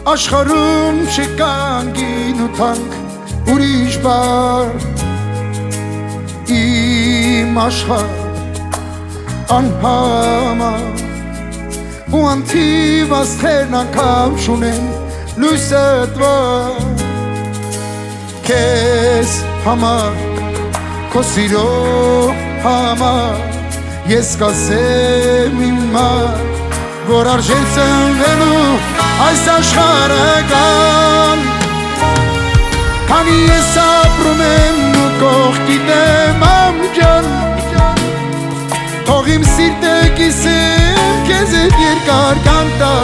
Աշխարհում չկան գին ու թանկ ուրիշ բան Իմ աշխարհ անհամար ու անթիվ աստղերն անգամ չունեն լույսը տվար Քեզ համար քո սիրո համար ես կասեմ իմար որ արժեր ծնվելու այս աշխարհը կան Քանի ես ապրում եմ ու կողքիդ եմ ամջան Թող իմ սիրտը կիսեմ քեզ հետ երկար կանտա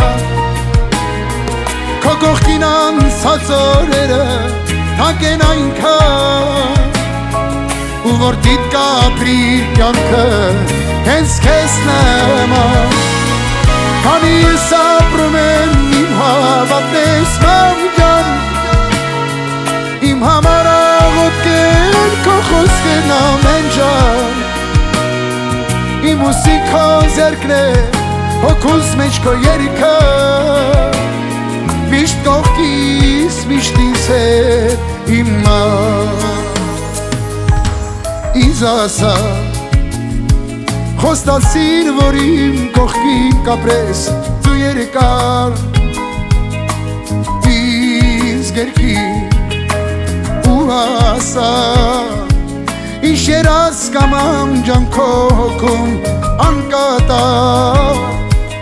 Քո կողքին անցած օրերը թանկ են այնքան Ու որ դիտ կապրիր կյանքը հենց քեզ նման Քանի ես ապրում եմ իմ հավատն ես մամջան Իմ համար աղոթք են քո խոսքերն ամեն ժամ Իմ ուսի քո ձեռքն է հոգուս մեջ քո երգը Միշտ կողքիս միշտ ինձ հետ իմա Ինձ ասա Խոստացիր, որ իմ կողքին կապրես դու երկար Ինձ գերքին ու ասա Ինչ երաս կամ ամջան քո հոգում անկատար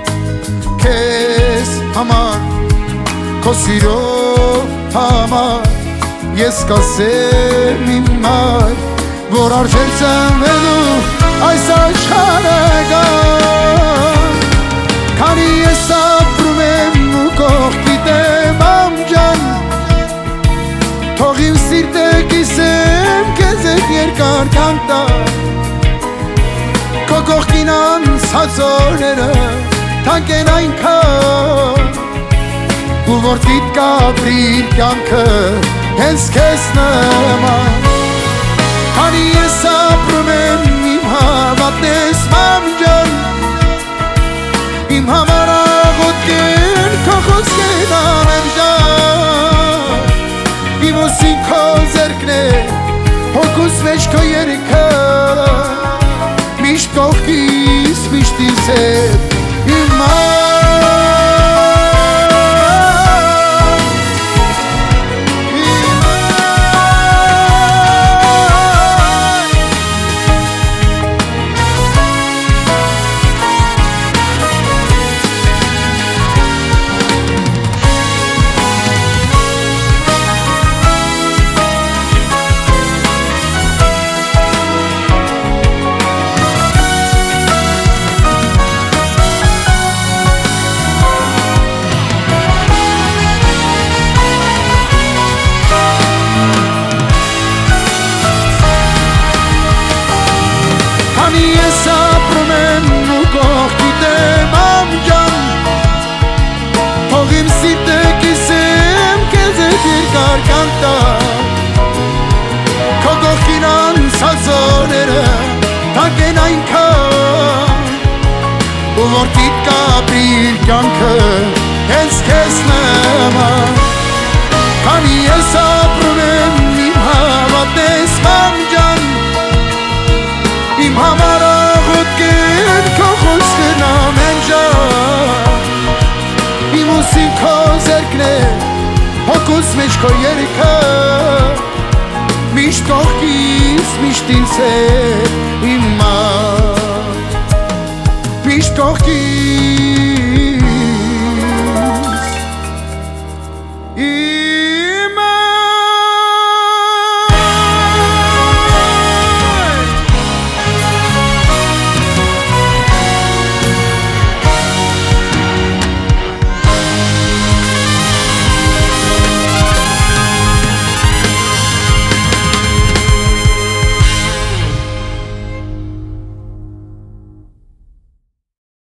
Քեզ համար, քո սիրո համար Ես կասեմ իմար, որ արժեր ծնվելու այս աշխարհը կան Քանի ես ապրում եմ ու կողքիդ եմ ամջան Թող իմ սիրտը կիսեմ քեզ հետ երկար կանտա Քո կողքին անցած օրերը թանկ են այնքան Ու որ դիտ կապրիր կյանքը հենց քեզ նման Քանի ես ապրում եմ իմ հավատն ես մամջան Իմ համար աղոթք են քո խոսքերն ամեն ժամ Իմ ուսին քո ձեռքն է հոգուս մեջ քո երգը Միշտ կողքիս միշտ ինձ հետ իմար Ես ապրում եմ ու կողքիդ եմ ամջան Թող իմ սիրտը կիսեմ քեզ հետ երկար կանտա Քո կողքին անցած օրերը թանկ են այնքան Ու որ դիտ կապրիր կյանքը հենց քեզ նման Քանի ես ապրում եմ իմ հավատն ես մամջան Իմ համար աղոթք են քո խոսքերն ամեն ժամ Իմ ուսին քո ձեռքն է հոգուս մեջ քո երգը Միշտ կողքիս միշտ ինձ հետ իմար Միշտ կողքիս